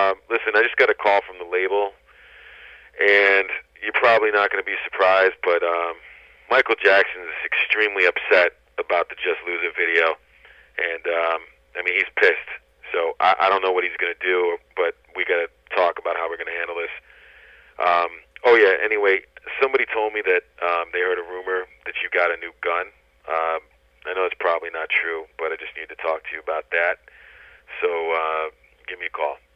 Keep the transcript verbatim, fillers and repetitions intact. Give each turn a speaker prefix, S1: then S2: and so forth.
S1: Um, listen, I just got a call from the label, and you're probably not going to be surprised, but um, Michael Jackson is extremely upset about the Just Lose It video, and um, I mean, he's pissed. So I, I don't know what he's going to do, but we got to talk about how we're going to handle this. Um, oh yeah. Anyway, somebody told me that um, they heard a rumor that you got a new gun. Um, I know it's probably not true, but I just need to talk to you about that. So uh, give me a call.